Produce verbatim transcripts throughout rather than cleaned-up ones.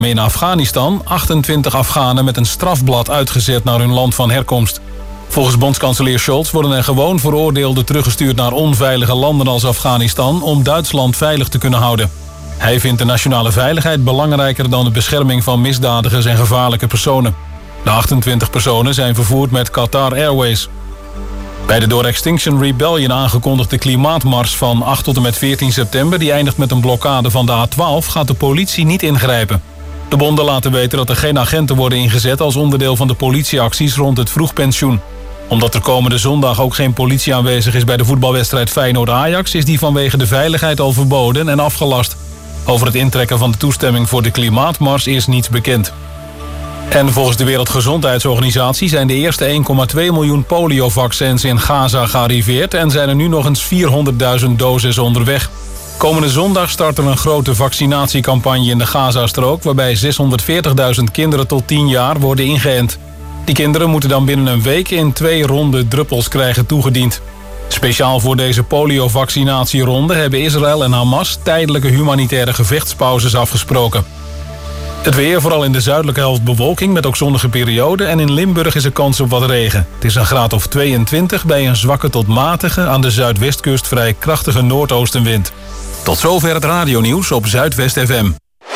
In Afghanistan achtentwintig Afghanen met een strafblad uitgezet naar hun land van herkomst. Volgens bondskanselier Scholz worden er gewoon veroordeelden teruggestuurd naar onveilige landen als Afghanistan om Duitsland veilig te kunnen houden. Hij vindt de nationale veiligheid belangrijker dan de bescherming van misdadigers en gevaarlijke personen. De achtentwintig personen zijn vervoerd met Qatar Airways. Bij de door Extinction Rebellion aangekondigde klimaatmars van acht tot en met veertien september... die eindigt met een blokkade van de A twaalf, gaat de politie niet ingrijpen. De bonden laten weten dat er geen agenten worden ingezet als onderdeel van de politieacties rond het vroegpensioen. Omdat er komende zondag ook geen politie aanwezig is bij de voetbalwedstrijd Feyenoord-Ajax... is die vanwege de veiligheid al verboden en afgelast. Over het intrekken van de toestemming voor de klimaatmars is niets bekend. En volgens de Wereldgezondheidsorganisatie zijn de eerste één komma twee miljoen poliovaccins in Gaza gearriveerd... en zijn er nu nog eens vierhonderdduizend doses onderweg. Komende zondag start er een grote vaccinatiecampagne in de Gazastrook... waarbij zeshonderdveertigduizend kinderen tot tien jaar worden ingeënt. Die kinderen moeten dan binnen een week in twee ronde druppels krijgen toegediend. Speciaal voor deze poliovaccinatieronde hebben Israël en Hamas... tijdelijke humanitaire gevechtspauzes afgesproken. Het weer, vooral in de zuidelijke helft bewolking met ook zonnige perioden... en in Limburg is er kans op wat regen. Het is een graad of tweeëntwintig bij een zwakke tot matige... aan de zuidwestkust vrij krachtige noordoostenwind. Tot zover het radionieuws op Zuidwest F M.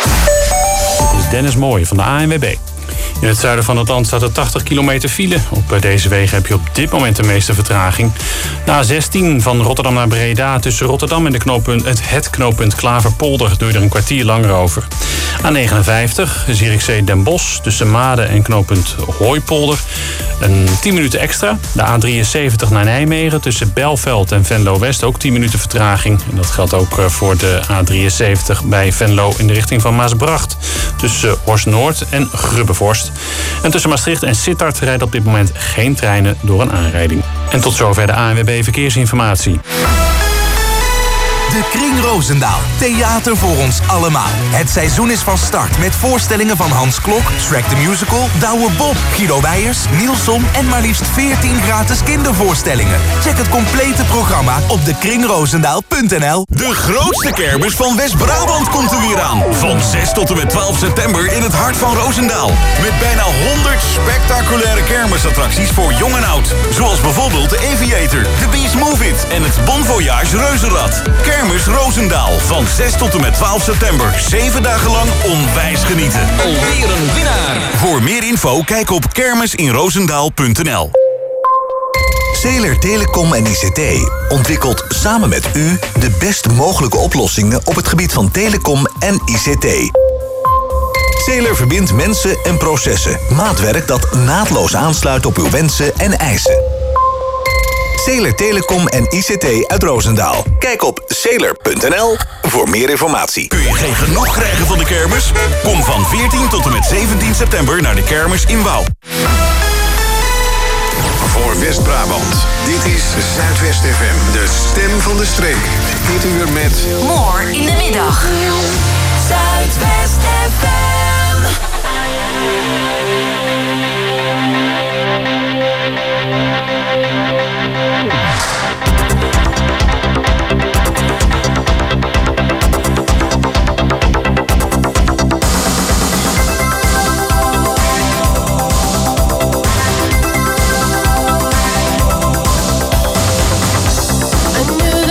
Dit is Dennis Mooij van de A N W B. In het zuiden van het land staat er tachtig kilometer file. Op deze wegen heb je op dit moment de meeste vertraging. De A zestien van Rotterdam naar Breda tussen Rotterdam en de knooppunt, het, het knooppunt Klaverpolder doe je er een kwartier langer over. A negenenvijftig Zierikzee Den Bosch tussen Maden en knooppunt Hooipolder. Een tien minuten extra. De A drieënzeventig naar Nijmegen tussen Belveld en Venlo West ook tien minuten vertraging. En dat geldt ook voor de A drieënzeventig bij Venlo in de richting van Maasbracht. Tussen Horst Noord en Grubbevorst. En tussen Maastricht en Sittard rijden op dit moment geen treinen door een aanrijding. En tot zover de A N W B Verkeersinformatie. De Kring Roosendaal. Theater voor ons allemaal. Het seizoen is van start met voorstellingen van Hans Klok, Shrek the Musical, Douwe Bob, Guido Weijers, Nielson en maar liefst veertien gratis kindervoorstellingen. Check het complete programma op de kring roosendaal punt n l. De grootste kermis van West-Brabant komt er weer aan. Van zes tot en met twaalf september in het hart van Roosendaal. Met bijna honderd spectaculaire kermisattracties voor jong en oud. Zoals bijvoorbeeld de Aviator, de Beast Move It en het Bon Voyage Reuzenrad. Kermis Roosendaal. Van zes tot en met twaalf september. Zeven dagen lang onwijs genieten. Alweer een winnaar. Voor meer info kijk op kermis in roosendaal punt n l. Zeeler Telecom en I C T ontwikkelt samen met u de best mogelijke oplossingen op het gebied van telecom en I C T. Zeeler verbindt mensen en processen. Maatwerk dat naadloos aansluit op uw wensen en eisen. Zeeler Telecom en I C T uit Roosendaal. Kijk op zeeler punt n l voor meer informatie. Kun je geen genoeg krijgen van de kermis? Kom van veertien tot en met zeventien september naar de kermis in Wouw. Voor West-Brabant. Dit is Zuidwest F M, de stem van de streek. Dit uur met... More in de middag. Zuidwest F M.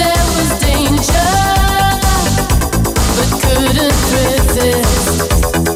Couldn't resist.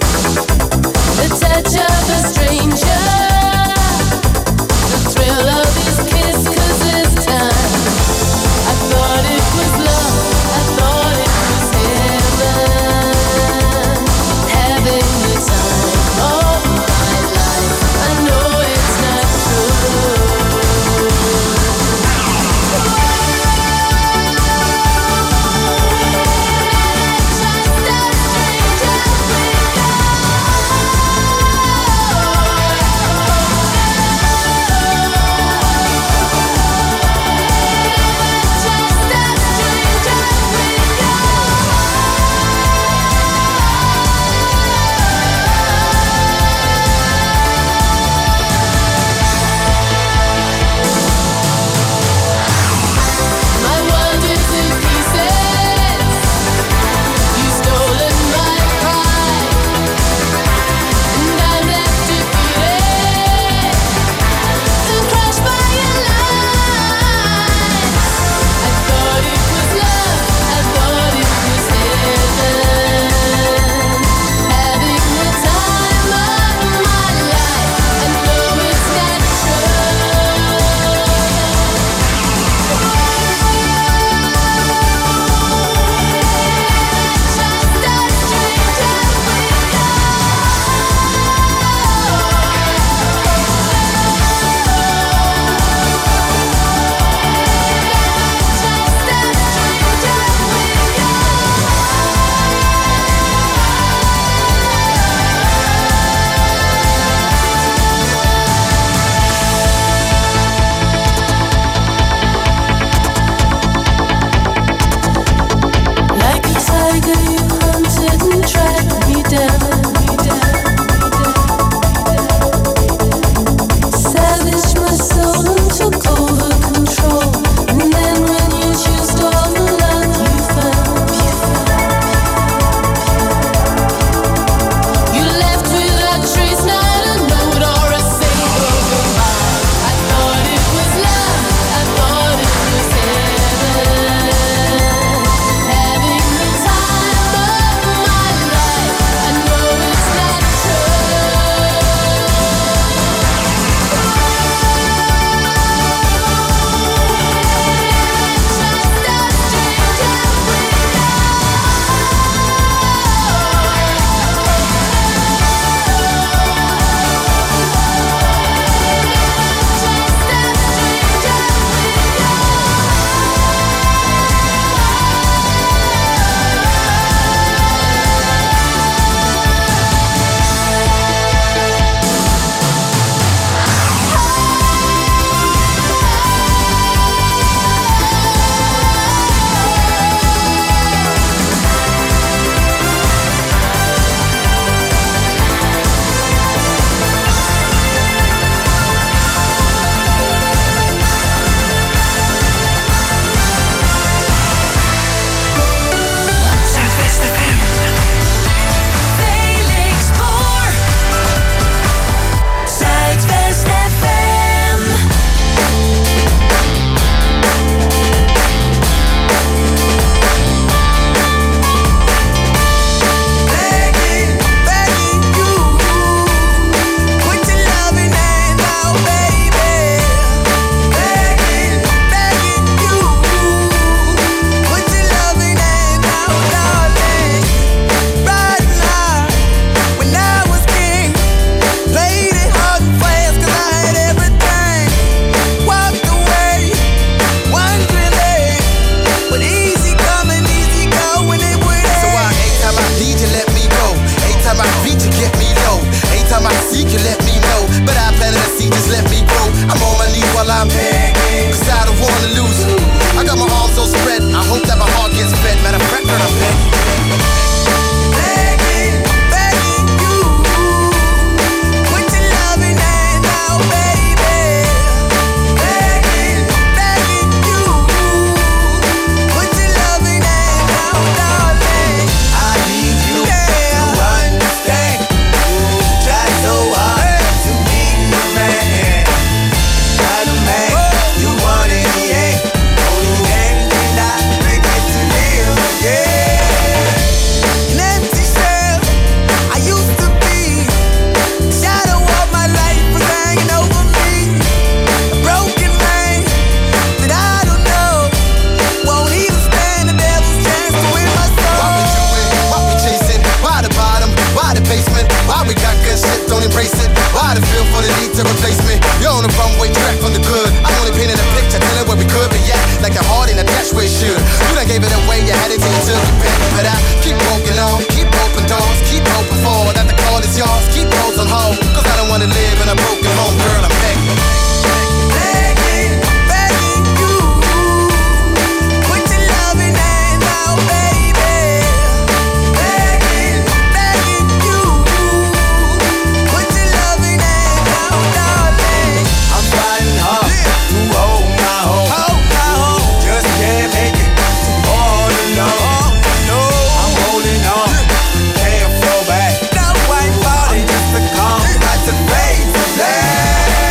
basement. Why we got good shit, don't embrace it. Why the feel for the need to replace me? You're on the runway track from the good. I'm only painting a picture, telling where we could be at. Like a heart in a dash where it should. You done gave it away, you had it till you took it back. But I keep walking on, keep open doors, keep hoping for that the call is yours. Keep those on hold, cause I don't wanna live in a broken home, girl, I'm begging. Begging, begging you. Put your loving hand out, baby. Begging, begging you. Put your loving hand out, darling. I'm fighting hard to hold my home. Hold my home. Just can't make it all alone. No, I'm holding on. Can't fall back. No white body, just a calm. Like the face of that.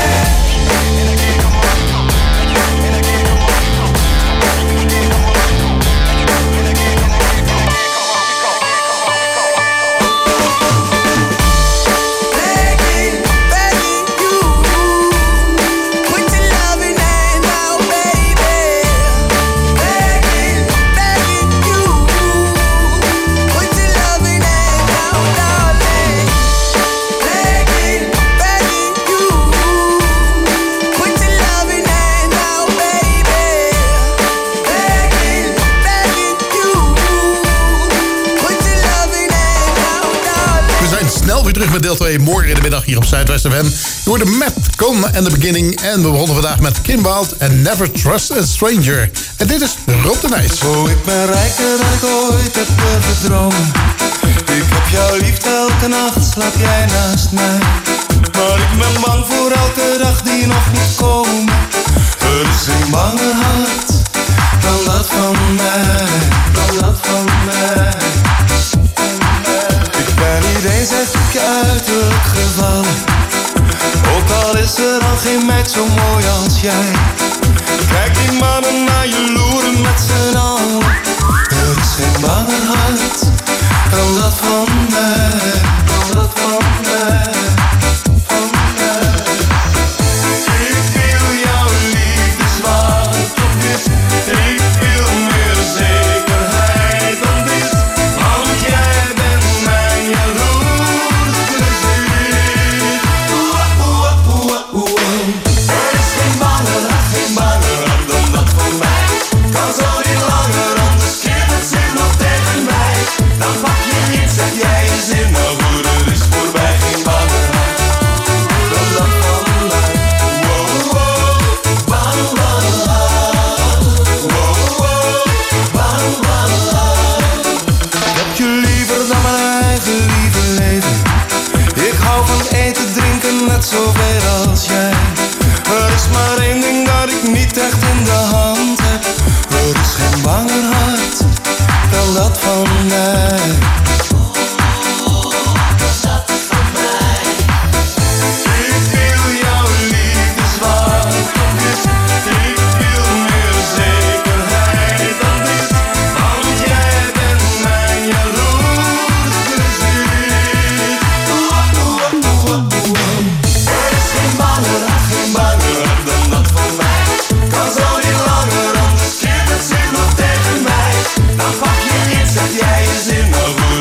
Begging, begging you. Put your loving hand out, baby. Begging, begging you. Put your loving hand out, darling. Begging, begging you. Put your loving hand out, baby. Begging, begging you. Put your loving hand out, darling. We zijn snel weer terug met deel twee. Morgen in de middag hier op Zuidwest F M. Je hoorde Matt Con en The Beginning. En we begonnen vandaag met Kim Wilde en Never Trust a Stranger. En dit is Rob de Nijs. Oh, ik ben rijker dan ik ooit heb durven dromen. Ik heb jou lief, elke nacht slaap jij naast mij. Maar ik ben bang voor elke dag die nog moet komen. Er is een banger hart dan dat van mij, dan dat van mij. Ik ben niet eens echt op je uiterlijk gevallen. Ook al is er al geen meid zo mooi als jij. Kijk die mannen naar je loeren met z'n allen. Er is geen banger hart dan dat van mij, dan dat van mij, van mij. Ik wil jouw liefde zwart op wit. Ik wil meer zekerheid dan dit. Want jij bent mijn jaloers bezit. Oeh, oeh, oeh, oeh. Er is geen banger hart, geen banger hart dan dat van mij. Kan zo niet langer, anders keert het zich nog tegen mij. Dan pak je iets, zeg jij je zin, maar goed, het is voorbij. Geen banger hart dan dat van mij. Wow, wow, bang, bang, bang. Wow, wow, bang, bang, bang. Ik heb je liever dan mijn eigen lieve leven. Ik hou van eten, drinken, net zoveel als jij. Er is maar één ding dat ik niet echt in de hand heb. Er is geen banger hart dan dat van mij. Ik wil jouw liefde zwart op wit. Ik wil meer zekerheid dan dit. Want jij bent mijn jaloers bezit. Oeh, oeh, oeh, oeh. Er is geen banger hart, geen banger hart dan dat van mij. Kan zo niet langer, anders keert het zich nog tegen mij. Dan pak je iets, zeg jij je zin, maar goed.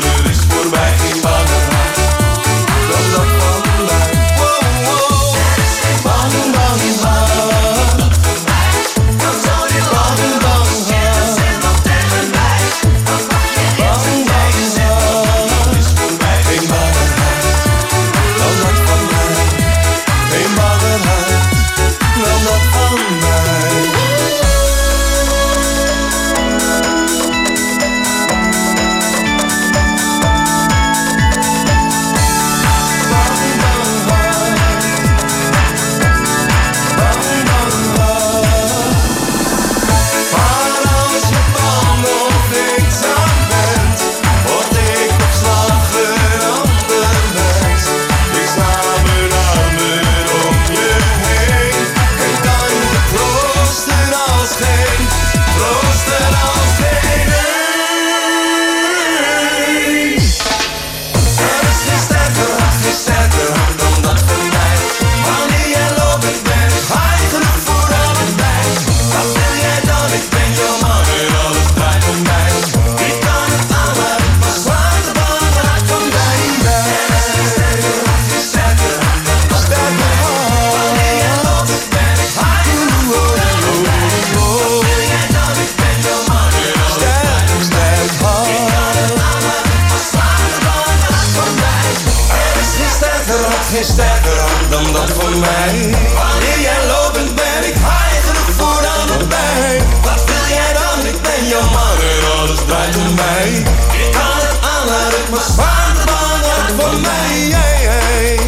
geen sterker hart dan dat van mij. Wanneer jij lopend ben ik high genoeg voor allebei. Wat wil jij dan? Ik ben jouw man en alles draait om mij. Ik kan het aan, laat het maar zwaar de baan uit voor mij. Hey, hey.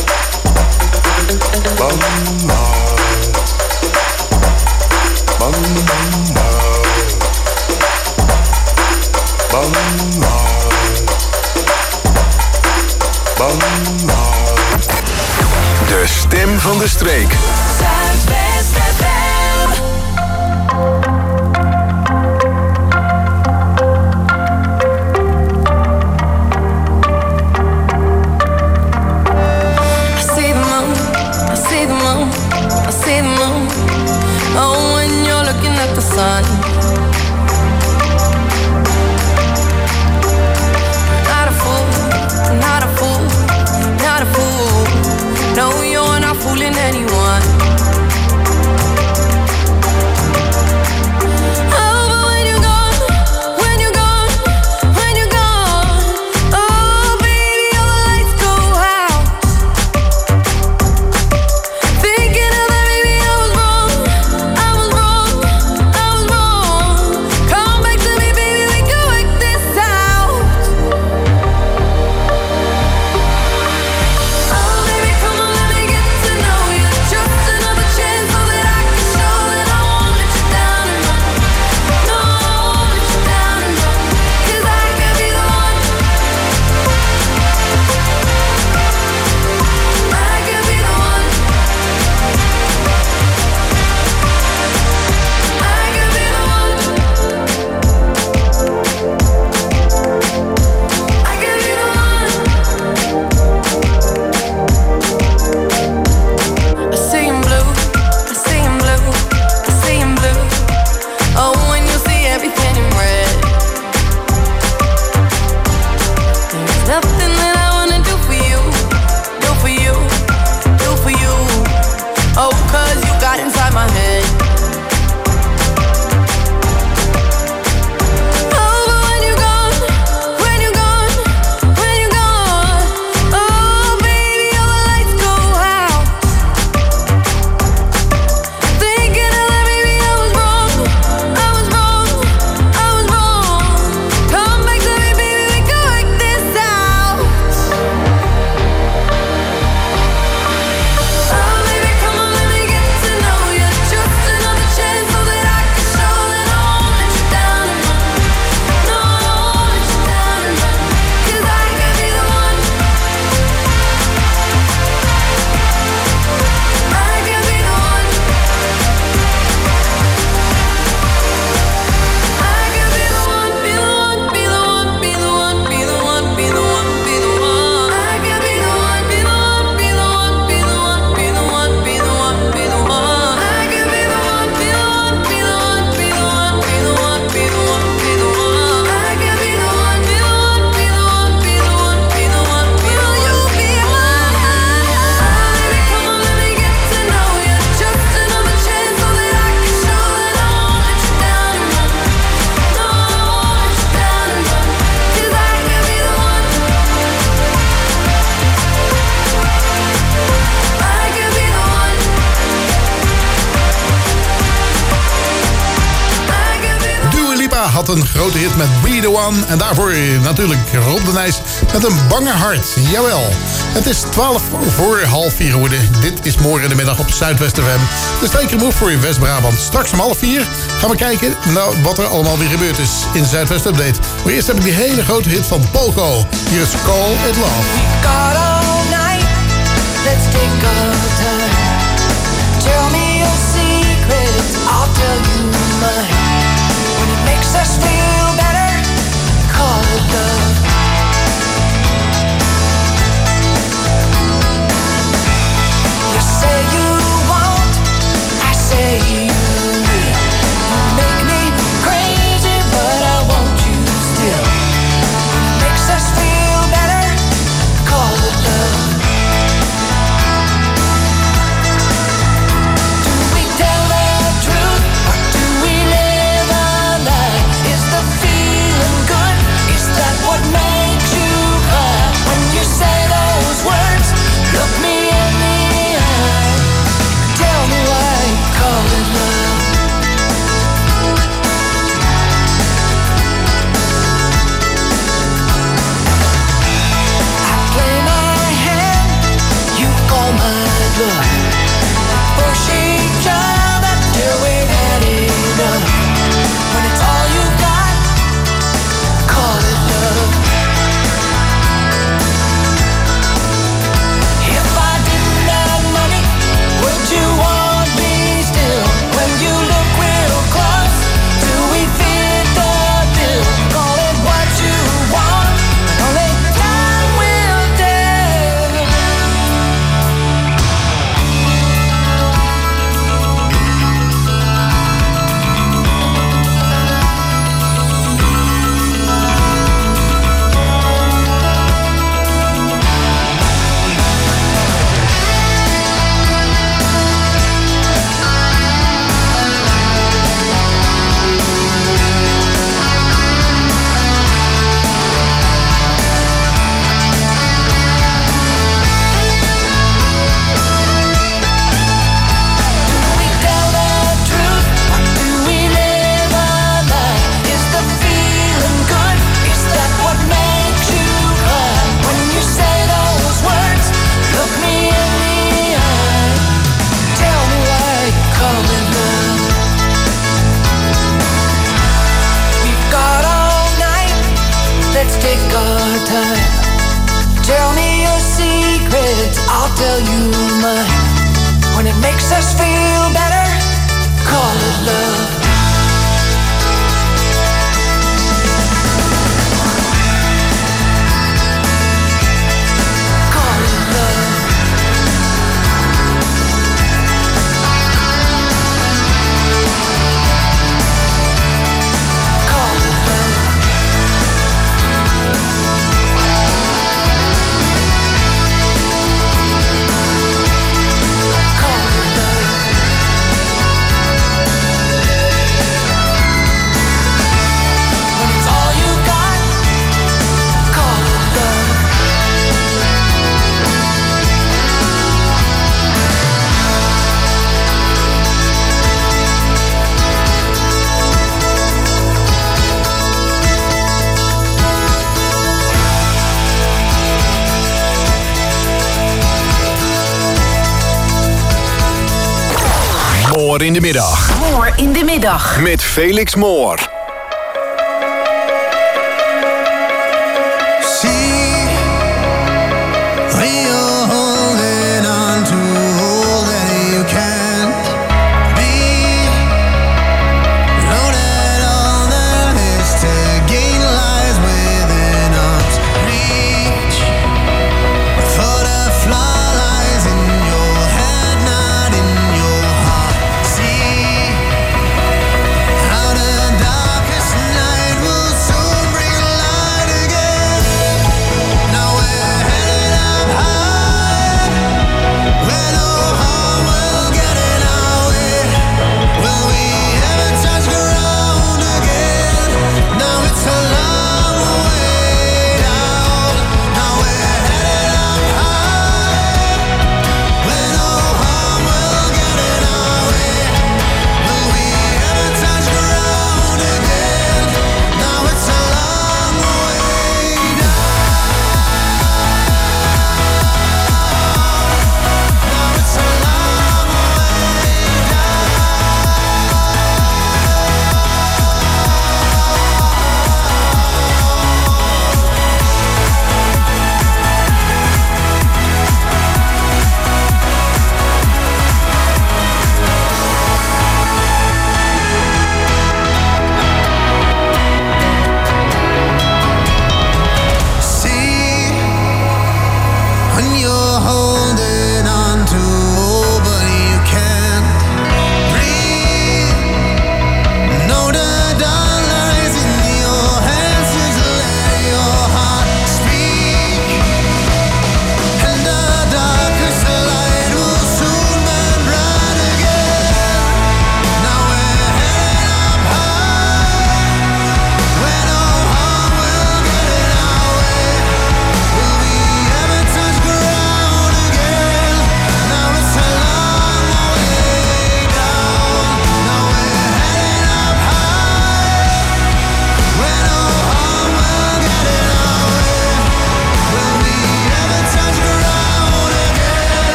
Bam, bam. Bam, bam, bam, bam, bam. De stem van de streek. Zuidwest F M. I see the moon, I see the moon, I see the moon. Oh, when you're looking at the sun. Not a fool, not a fool, not a fool. No, you're not fooling anyone. Oh, but when you're gone, when you're gone, when you're gone, oh, baby, all the lights go out. Thinking of that, baby, I was wrong, I was wrong, I was wrong. Come back to me, baby, we can work this out. Oh, baby, come on, let me get to know you. Just another chance so that I can show that I won't let you down and run. No, I won't let you down and run. 'Cause I can be the one. I can be the one. I can be the one. I can be the one. I see him blue, I see him blue, I see him blue. Oh, when you see everything in red. There's nothing that I wanna do for you, do for you, do for you. Oh, 'cause you got inside my head. Oh, but when you're gone, when you're gone, when you're gone, oh, baby, all the lights go out. Thinking of that, baby, I was wrong, I was wrong, I was wrong. Come back to me, baby, we can work this out. Oh, baby, come on, let me get to know you. Just another chance so that I can show that I won't let you down and run. No, I won't let you down and run. 'Cause I can be the one. I can be the one. I can be the one, be the one, be the one, be the one, be the one, be the one, be the one. I can be the one, be the one, be the one, be the one, be the one, be the one, be the one. I can be the one, be the one, be the one, be the one, be the one, be the one, be the one. I can be the one, be the one, be the one, be the one, be the one, be the one. You be mine. Baby, come on, let me get to know you. Just another chance so that I can show that I won't let you down and run. No, I won't let you down and run. 'Cause I can be the one. I can be the one. I can be the Dua Lipa had een grote hit met Be The One. En daarvoor natuurlijk Rob de Nijs met een bange hart. Jawel. Het is twaalf voor half vier geworden. Dit is morgen in de middag op Zuidwest F M. De Streek Move voor je West-Brabant. Straks om half vier gaan we kijken naar wat er allemaal weer gebeurd is in Zuidwest Update. Maar eerst heb ik die hele grote hit van Polko. Hier is Call It Love. Got all night, let's take our time. Tell me your secrets, I'll tell you mine. When it makes us feel better, call it love. You say you won't, I say you will. You make me crazy, but I want you still. When it makes us feel better, call it love. I'll tell you mine. When it makes us feel better, call it love. Moor in de middag. Moor in de middag. Met Felix Moor. Die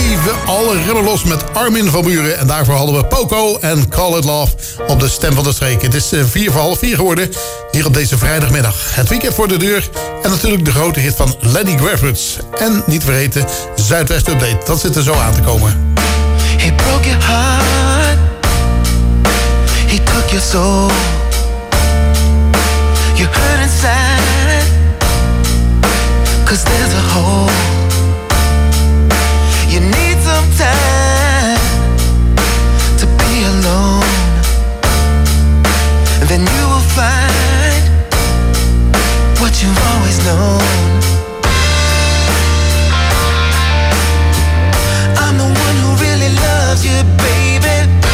even alle remmen los met Armin van Buuren. En daarvoor hadden we Poco en Call It Love op de Stem van de Streek. Het is vier voor half vier geworden hier op deze vrijdagmiddag. Het weekend voor de deur en natuurlijk de grote hit van Lenny Kravitz. En niet vergeten, Zuidwest Update. Dat zit er zo aan te komen. He broke your heart. He took your soul. You hurt inside, 'cause there's a hole. You need some time to be alone. And then you will find what you've always known. I'm the one who really loves you, baby.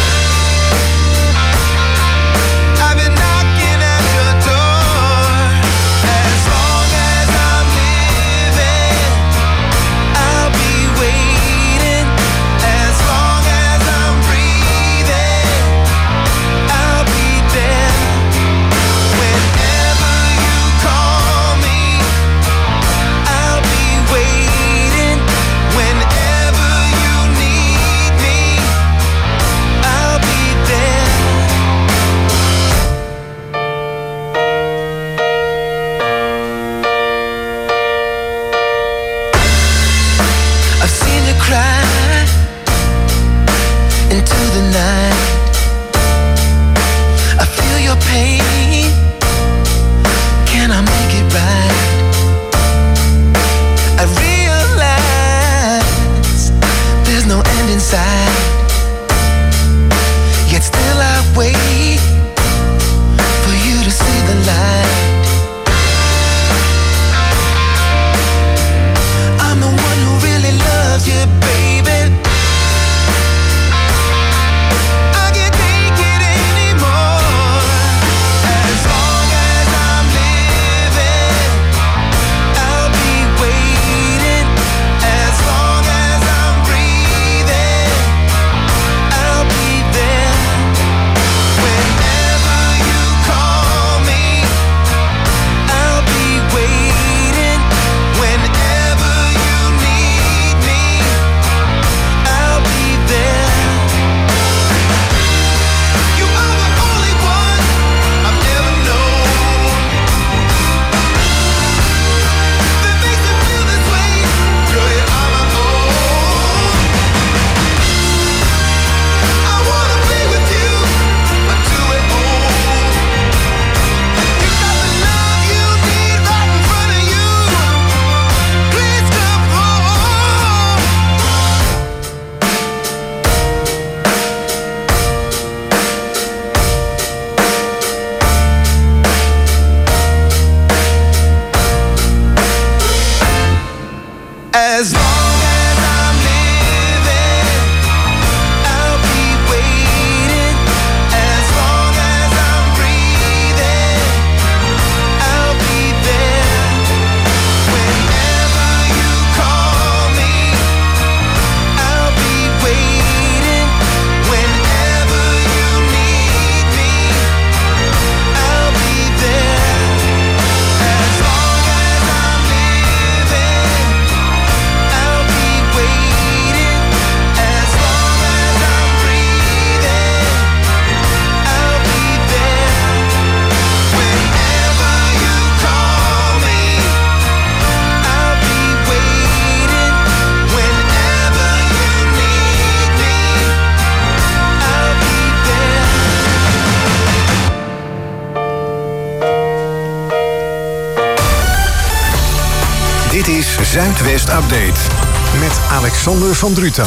I've been knocking at your door. As long as I'm living, I'll be waiting. As long as I'm breathing, I'll be there. Whenever you call me, I'll be waiting. Whenever you need me, I'll be there. I've seen you cry into the night. I feel your pain. Can I make it right? I realize there's no end in sight. Yet still I wait for you to see the light. I'm the one who really loves you, baby. I can't take it anymore. As long as I'm living, I'll be waiting. As long as I'm breathing, I'll be there. Whenever you call me, I'll be waiting. Whenever you need me, I'll be there. You are the only one I've ever known that makes me feel this way. Girl, you're on my own. I wanna be with you until we're old. You got the love you need right in front of you. Please come home. As long as I'm living, I'll be waiting. As long as I'm breathing, I'll be there. Whenever you call me, I'll be waiting. Whenever you need me, I'll be there. As long as I'm living, I'll be waiting. As long as I'm breathing, I'll be there. Whenever you call me, I'll be waiting. Whenever you need me, I'll be there. Dit is Zuidwest Update met Alexander van Druten.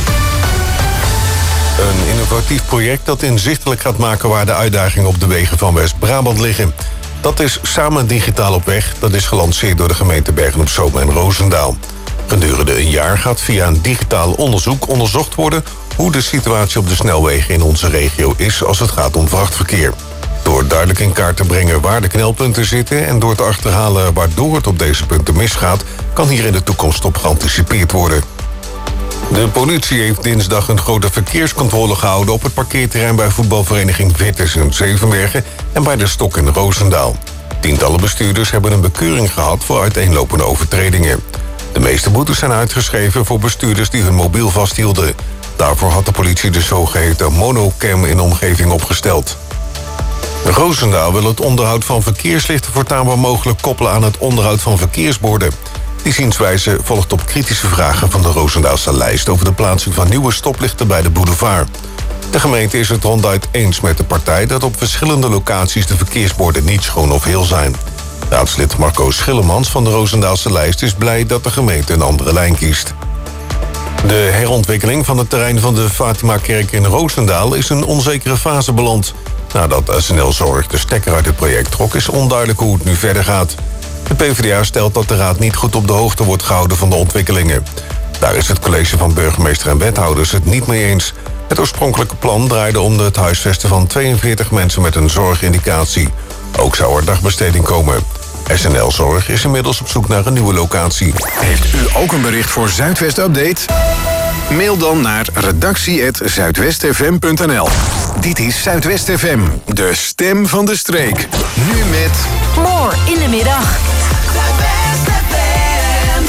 Een innovatief project dat inzichtelijk gaat maken waar de uitdagingen op de wegen van West-Brabant liggen. Dat is Samen Digitaal op Weg. Dat is gelanceerd door de gemeente Bergen-op-Zoom en Roosendaal. Gedurende een jaar gaat via een digitaal onderzoek onderzocht worden hoe de situatie op de snelwegen in onze regio is als het gaat om vrachtverkeer. Door duidelijk in kaart te brengen waar de knelpunten zitten en door te achterhalen waardoor het op deze punten misgaat, kan hier in de toekomst op geanticipeerd worden. De politie heeft dinsdag een grote verkeerscontrole gehouden op het parkeerterrein bij voetbalvereniging Witters in Zevenbergen en bij de Stok in Roosendaal. Tientallen bestuurders hebben een bekeuring gehad voor uiteenlopende overtredingen. De meeste boetes zijn uitgeschreven voor bestuurders die hun mobiel vasthielden. Daarvoor had de politie de zogeheten monocam in de omgeving opgesteld. Roosendaal wil het onderhoud van verkeerslichten voortaan wel mogelijk koppelen aan het onderhoud van verkeersborden. Die zienswijze volgt op kritische vragen van de Roosendaalse lijst over de plaatsing van nieuwe stoplichten bij de boulevard. De gemeente is het ronduit eens met de partij dat op verschillende locaties de verkeersborden niet schoon of heel zijn. Raadslid Marco Schillemans van de Roosendaalse lijst is blij dat de gemeente een andere lijn kiest. De herontwikkeling van het terrein van de Fatima-kerk in Roosendaal is een onzekere fase beland. Nadat S N L Zorg de stekker uit het project trok, is onduidelijk hoe het nu verder gaat. De PvdA stelt dat de raad niet goed op de hoogte wordt gehouden van de ontwikkelingen. Daar is het college van burgemeester en wethouders het niet mee eens. Het oorspronkelijke plan draaide om het huisvesten van tweeënveertig mensen met een zorgindicatie. Ook zou er dagbesteding komen. S N L Zorg is inmiddels op zoek naar een nieuwe locatie. Heeft u ook een bericht voor Zuidwest Update? Mail dan naar redactie apenstaartje zuidwestfm punt n l. Dit is Zuidwest F M, de stem van de streek. Nu met... More in de middag. Zuidwest F M.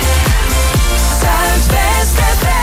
Zuidwest F M.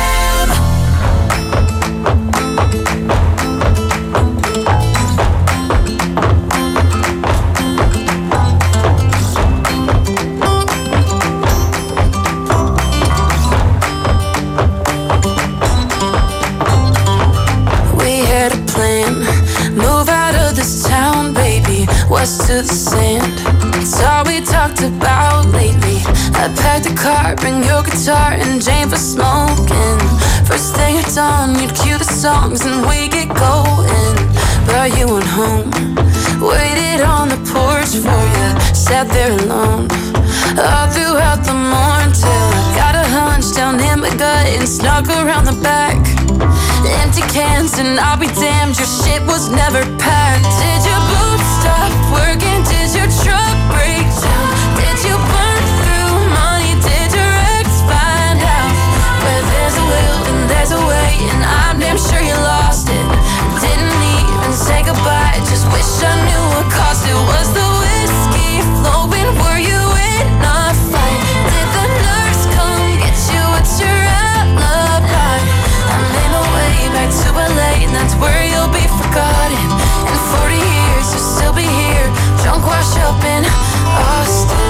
Move out of this town, baby, west to the sand. It's all we talked about lately. I packed the car, bring your guitar and Jane for smoking. First thing at dawn, you'd cue the songs and we get going. But you went home, waited on the porch for you, sat there alone all throughout the morning till I got a hunch down in my gut and snuck around the back. Empty cans and I'll be damned, your shit was never packed. Did your boots stop working? Did your truck break down? Did you burn through money? Did your ex find out? Where there's a will and there's a way, and I'm damn sure you lost it. Didn't even say goodbye, just wish I knew what cost it. Was the whiskey flowing? Were you in a fight? Did the nurse come get you? What's your alibi? I made my way back to L A, and that's where you'll be forgotten. In forty years, you'll still be here, drunk, washed up in Austin.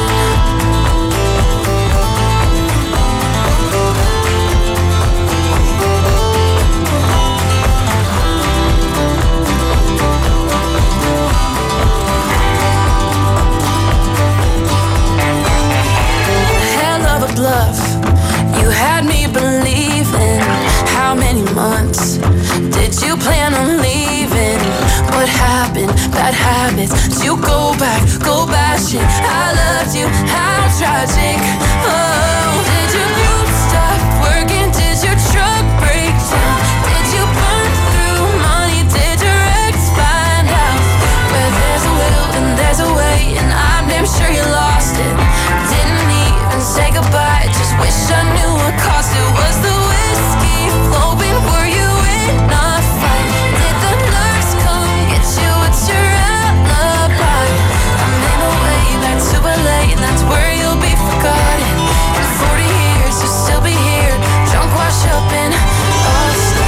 Hell of a bluff, you had me believing. How many months did you plan on leaving? What happened? Bad habits. Did you go back, go bashing? I loved you, how tragic. Oh, did your boots stop working? Did your truck break down? Did you burn through money? Did your ex find out? Where there's a will and there's a way, and I'm damn sure you lost it. Didn't even say goodbye, just wish I knew what cost it. Was the whiskey flowing? Were you in a fight? Did the nurse come get you? What's your alibi? I made my way back to L A, and that's where you'll be forgotten. In forty years, you'll still be here, drunk, washed up in Austin.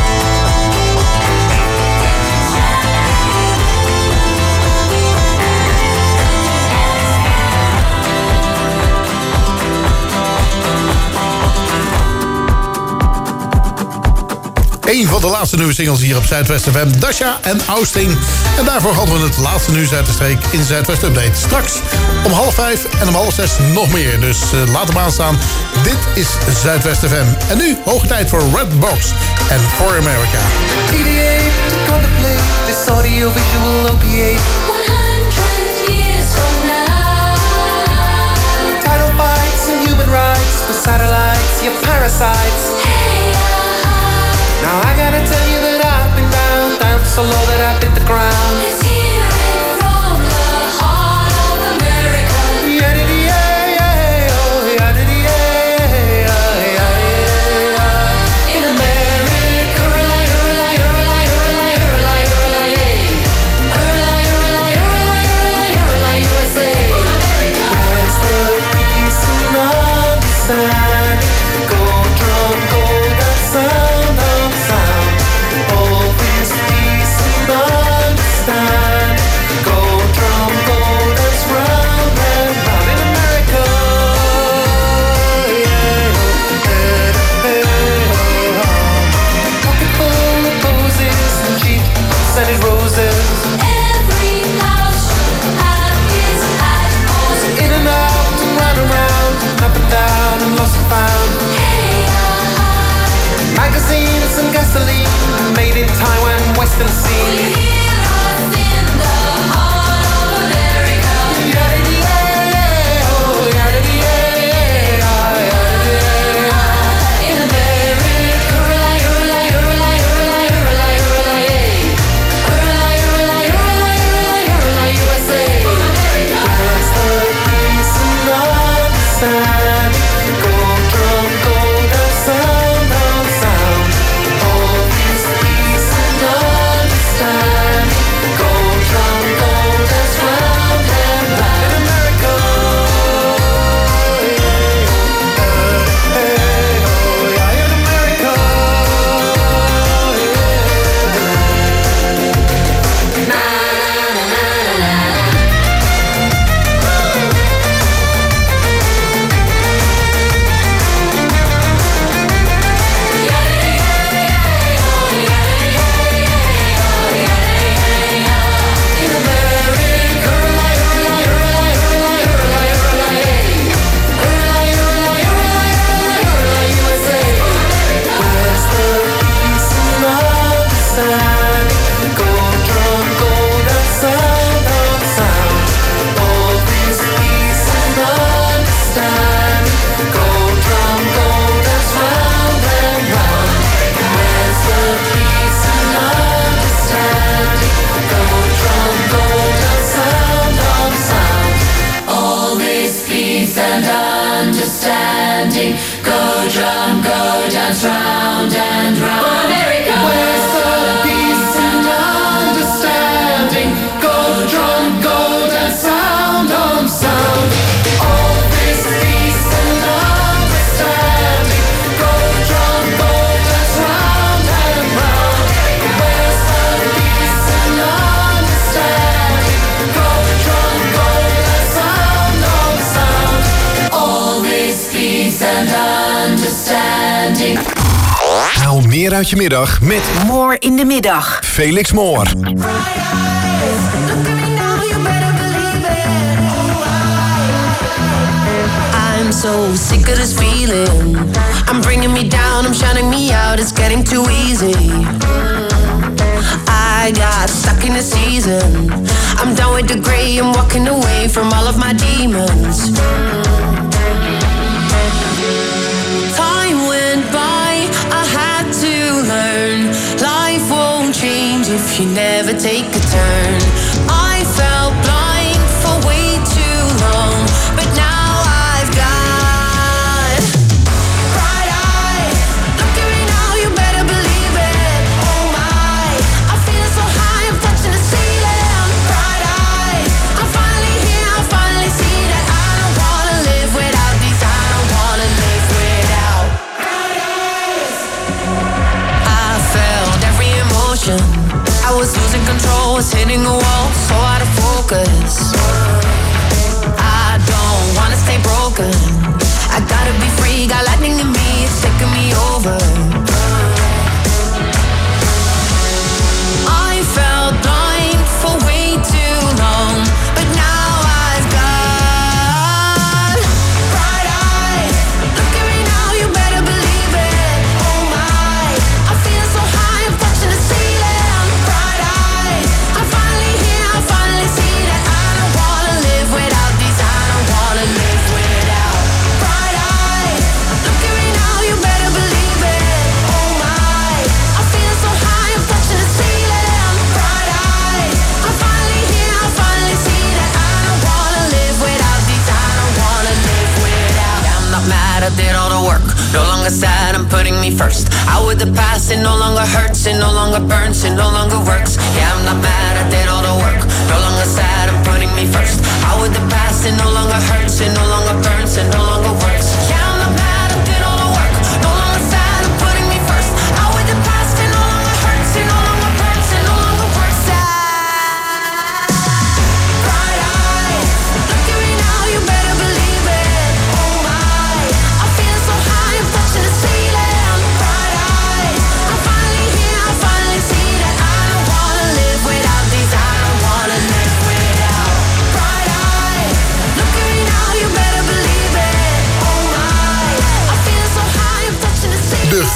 Een van de laatste nieuwe singles hier op Zuidwest F M, Dasha en Austin. En daarvoor hadden we het laatste nieuws uit de streek in Zuidwest Update. Straks om half vijf en om half zes nog meer. Dus uh, laat hem aanstaan. Dit is Zuidwest F M. En nu hoog tijd voor Redbox en For America. Deviate to contemplate this audio-visual opiate. one hundred years from now. Title fights and human rights with satellites, your parasites. Hey, uh-huh. Now I gotta tell you that I've been down, down so low that I've hit the ground. It's here from the heart of America. Yeah, yeah, yeah, oh, yeah, yeah, yeah, yeah. In America, hurrah, hurrah, hurrah, hurrah, hurrah, hurrah, yeah. Hurrah, hurrah, hurrah, hurrah, hurrah, U S A. Where's the peace and love? understand. Go drum, go that sound of sound. All this peace and understand. Go drum, go that's round and round in America. Yeah, hey, hey, oh, oh. Pocket full of posies and cheap scented roses. Every house should have its atmosphere. So in and out and round and round and up and down and lost and found. Hey, ah, Magazines and gasoline made in Taiwan, Western will Sea. you hear us in the heart of America? Yada-dee-yay, oh, yada-dee-yay, ah, yada-dee-yay. In America, hurrah, hurrah, hurrah, hurrah, hurrah, hurrah, yay. Hurrah, hurrah, hurrah, hurrah, hurrah, U S A. Where's the peace and understanding? Go drum, go that sound of sound. All this peace and understanding. Go drum, go that's round and round in America. Yeah, hey, oh, yeah, in America. Yeah. Na, na, na, na, na, na. In America, hurrah, hurrah, hurrah, hurrah, hurrah, hurrah, yay. Hurrah, hurrah, hurrah, hurrah, U S A. Where's the peace and understanding? Go drum, go that sound of sound. All this peace and understanding. Go drum, go that's round and round. Where's the peace and understanding? Go drum, go that sound of sound. All this peace and understanding. Go drum, go dance round and round. America. Where's the peace and understanding? Go drum, go that sound of sound. All this peace and understanding. Go drum, go dance round and round. Where's the peace and understanding? Go drum, go that sound of sound. All this peace and understanding. Haal meer uit je middag met More in de middag. Felix Moor. I'm so sick of this feeling. I'm bringing me down, I'm shutting me out. It's getting too easy. I got stuck in a season. I'm done with the gray, I'm walking away from all of my demons. Time went by, I had to learn. Life won't change if you never take a turn. I felt blind for way too long, but now I've got bright eyes. Look at me now, you better believe it. Oh my, I'm feeling so high, I'm touching the ceiling. Bright eyes, I'm finally here, I finally see that I don't wanna live without these. I don't wanna live without bright eyes. I felt every emotion. I was losing control, was hitting a wall, so out of focus. I don't wanna stay broken. I gotta be free, got lightning in me, it's taking me over. I felt blind for way too long, but now I've got bright eyes. Look at me now, you better believe it. Oh my, I'm feeling so high, I'm touching the ceiling. Bright eyes, I'm finally here, I finally see that I don't wanna live without these. I don't wanna live without bright eyes. Look at me now, you better believe it. Oh my, I'm feeling so high, I'm touching the ceiling. Bright eyes, I'm finally here, I finally see that I don't wanna live without these. I don't wanna live without. Yeah, I'm not mad, I did all the work. No longer sad, I'm putting me first. Out with the past, it no longer hurts, it no longer burns, it no longer works. Yeah, I'm not mad, I did all the work. No longer sad, I'm putting me first. Out with the past, it no longer hurts, it no longer burns, it no longer works. Yeah, I'm not mad.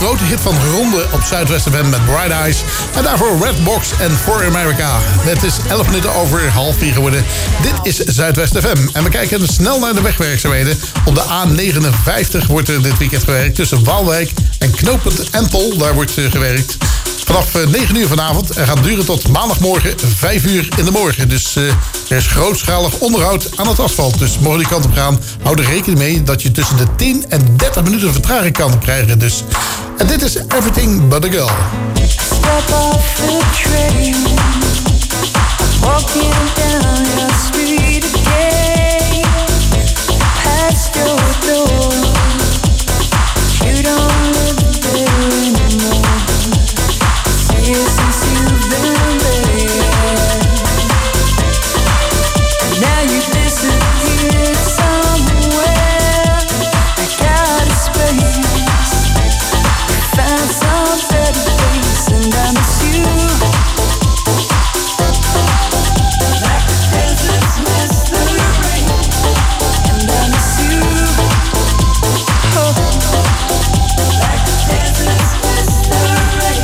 grote hit van Ronde op Zuidwest F M met Bright Eyes. En daarvoor Redbox en For America. Het is elf minuten over half vier geworden. Dit is Zuidwest F M. En we kijken snel naar de wegwerkzaamheden. Op de A negenenvijftig wordt er dit weekend gewerkt tussen Waalwijk en knooppunt Empel. Daar wordt uh, gewerkt. Vanaf negen uur vanavond en gaat duren tot maandagmorgen vijf uur in de morgen. Dus uh, er is grootschalig onderhoud aan het asfalt. Dus mogen die kant op gaan, hou er rekening mee dat je tussen de tien en dertig minuten vertraging kan krijgen. Dus. En dit is Everything But A Girl. Step off the train, walking down your street again, past your door. You don't live there anymore. Since you've been there, now you disappeared somewhere. I got a space, found some better place, and I miss you. Like the deserts miss the rain, and I miss you. Oh, like the deserts miss the rain.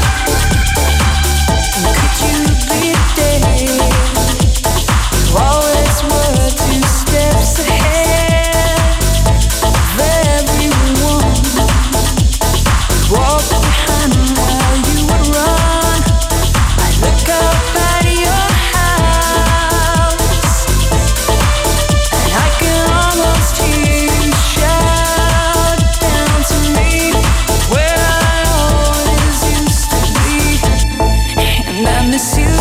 Could you be there? You always were two steps ahead of everyone. Walk behind while you would run. I look up at your house, and I can almost hear you shout down to me where I always used to be. And I miss you.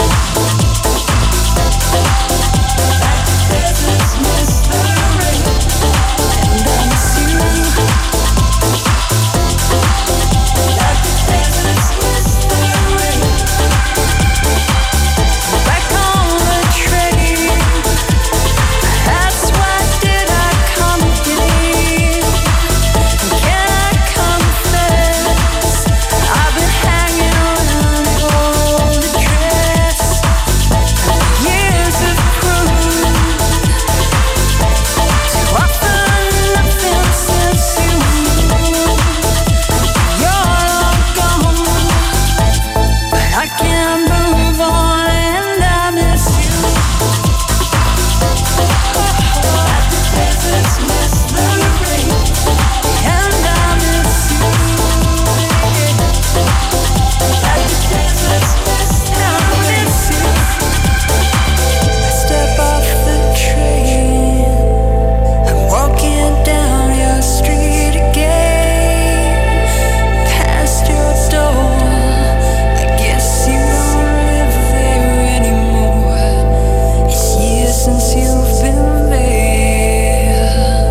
Like the deserts miss the rain, and I miss you. Like the deserts miss the rain. Back on the train, that's why did I come here? Can I confess? I've been hanging around all the dress. Years of proof too often nothing since you. You're all gone, but I can't move on, and I miss you. Like the deserts miss the rain, and I miss you. Like the deserts miss the rain, I miss you. I step off the train, I'm walking down your street again, past your door. I guess you don't live there anymore. It's years since you've been there,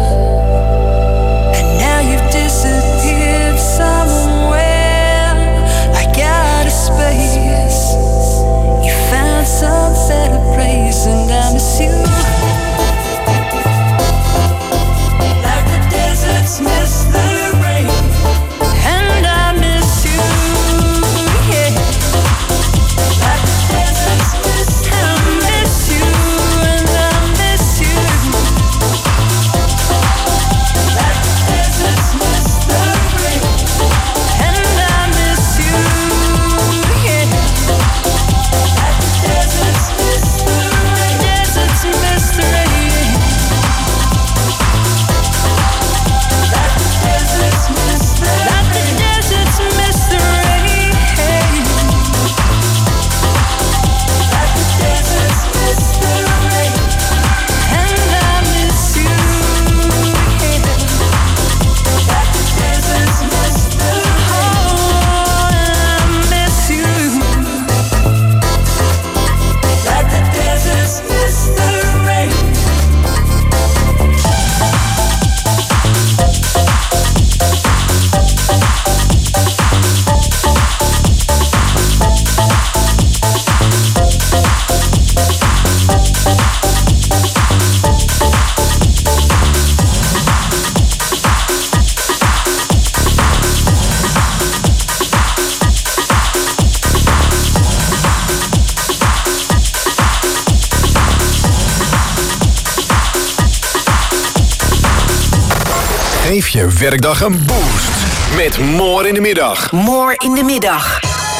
and now you've disappeared somewhere. I got a space, you found some better place, and I miss you. Like the deserts miss the rain, and I miss you. Yeah. Like the deserts miss, I miss you, and I miss you. Like the deserts miss the rain, and I miss you. Yeah. Like the deserts miss the rain, deserts miss the rain. Like the deserts miss the rain, like the deserts miss the rain. Like the deserts miss the rain, and I miss you. Yeah. Like the deserts miss the rain, oh, I miss you. Like the deserts miss the rain. Geef je werkdag een boost. Met More in de Middag. More in de middag.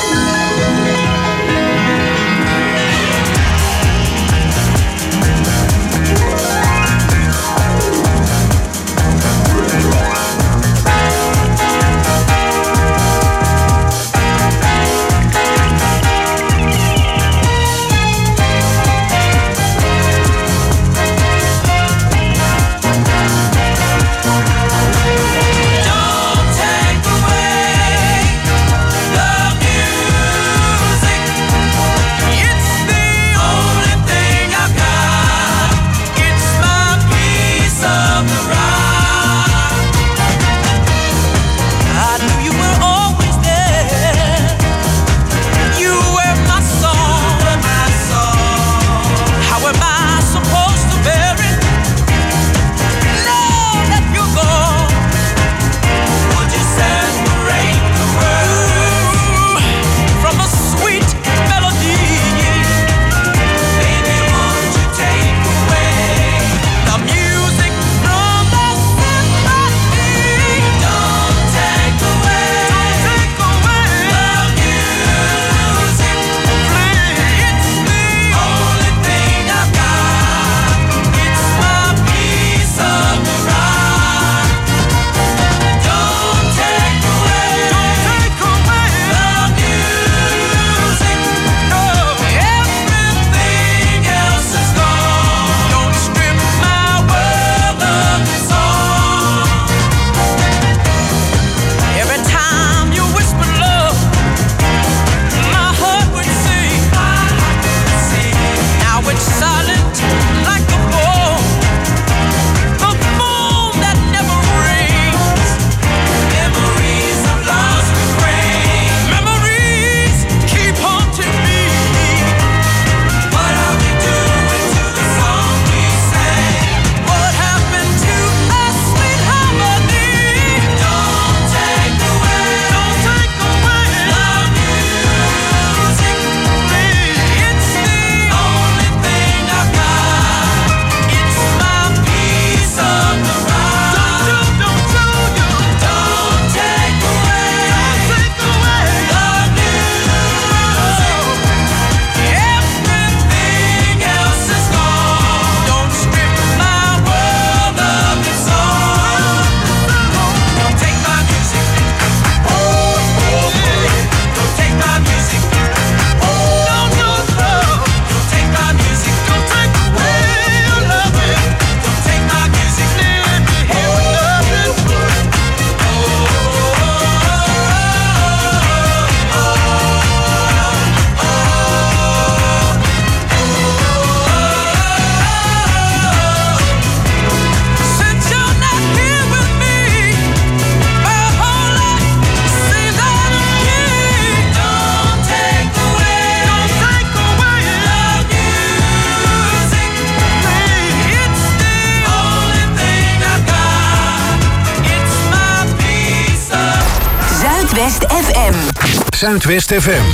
Zuidwest F M. Zuidwest F M.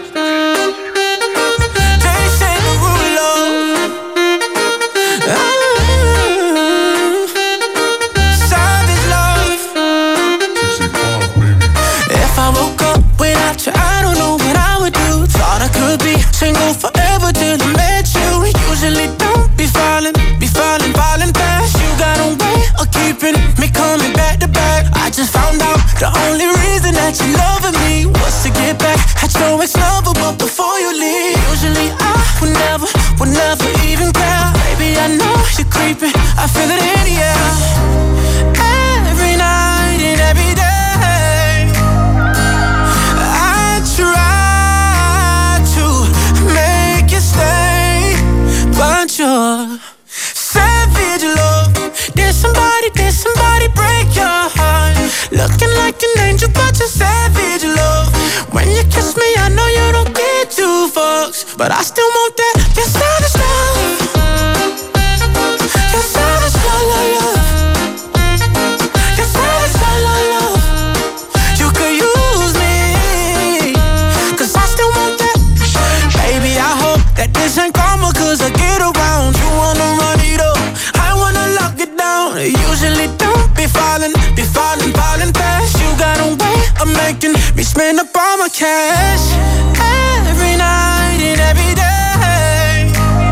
Single forever till I met you. Usually don't be falling, be falling, falling fast. You got a way of keeping me coming back to back. I just found out the only reason that you loving me was to get back at your ex-lover, but before you leave, usually I would never, would never even care. Baby, I know you're creeping, I feel it in the air. Every night and every day, I try but you're savage love. Did somebody, did somebody break your heart? Looking like an angel, but you're savage love. When you kiss me, I know you don't get two fucks, but I still want that. You're savage love. You're savage love, love, love. You're savage love, love, love. You could use me, cause I still want that. Baby, I hope that this ain't karma, cause I get around. You wanna run it up, I wanna lock it down. Usually don't be falling, be falling, falling fast. You got a making me spend up all my cash every night and every day.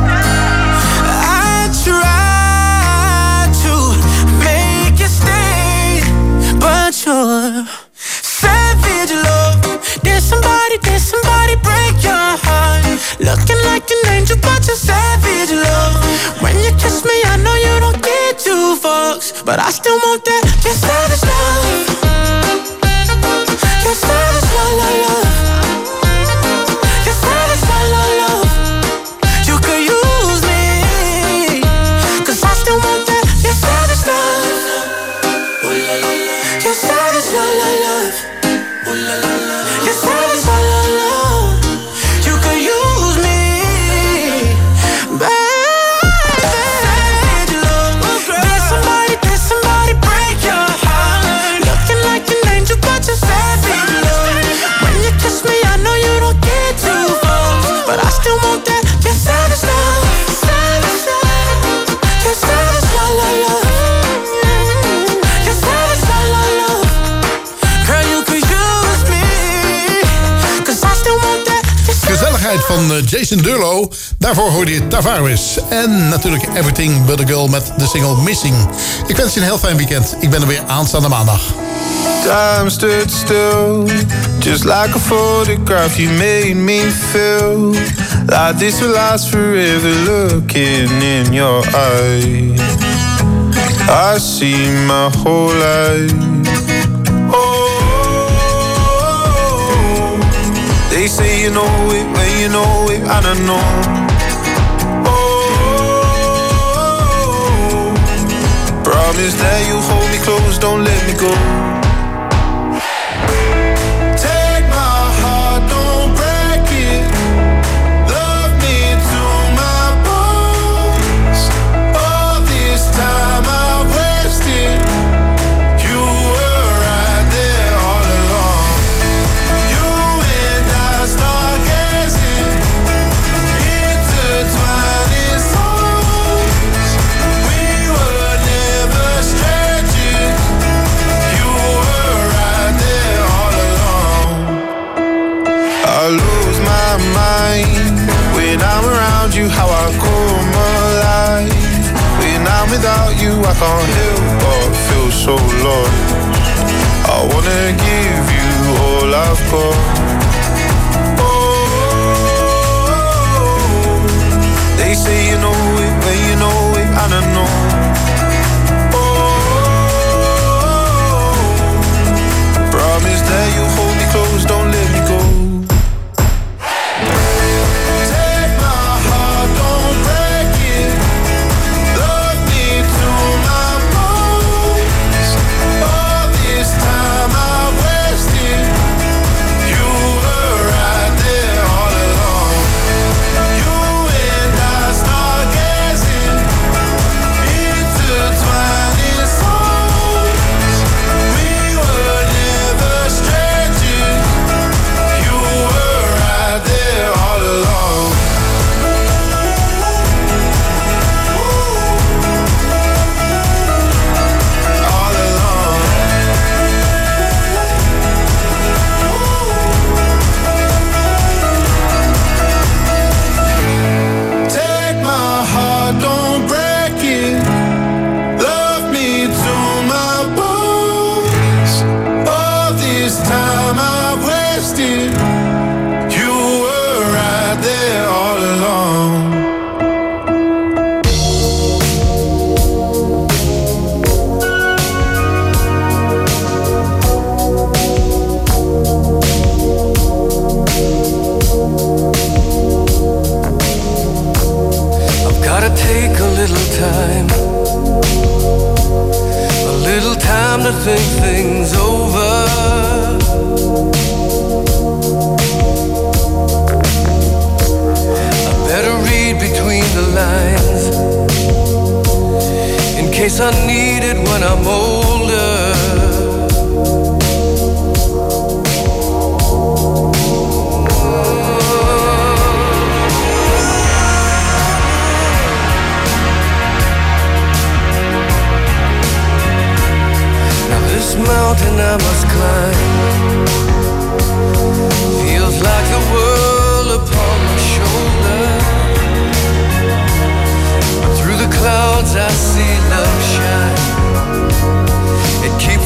I try to make you stay, but you're savage love. Did somebody, did somebody break your heart? Looking like an angel, but you're savage love. When you kiss me, I know you don't get two fucks, but I still want that. You're savage love. You're savage love, love, love. You're savage love, love, love. You could use me, 'cause I still want that. You're savage love. You're savage love, love, love. You're savage love, love, love. You could use me, baby. Savage love. Did somebody, did somebody break your heart? Looking like an angel, but you're savage love. When you kiss me, I know you don't get two fucks, but I still want that. You're savage love. Savage love. You're savage love, love, love. You're savage love, love, love. Girl, you could use me, 'cause I still want that. You're savage Gezelligheid van eh, Jason Derulo. Daarvoor hoorde je Tavares. En natuurlijk Everything But A Girl met de single Missing. Ik wens je een heel fijn weekend. Ik ben er weer aanstaande maandag. Time stood still, just like a photograph. You made me feel like this will last forever. Looking in your eyes, I see my whole life. Oh, they say you know it when you know it, and I know. Oh, promise that you hold me close, don't let me go. How I come alive when I'm without you, I can't help but feel so lost. I wanna give you all I've got. Oh, they say you know it when you know it, and I know. Oh, promise that you hold me close, don't let me go. To think things over. I better read between the lines in case I need it when I'm older. Mountain I must climb. like the world upon my shoulder. But through the clouds I see love shine. It keeps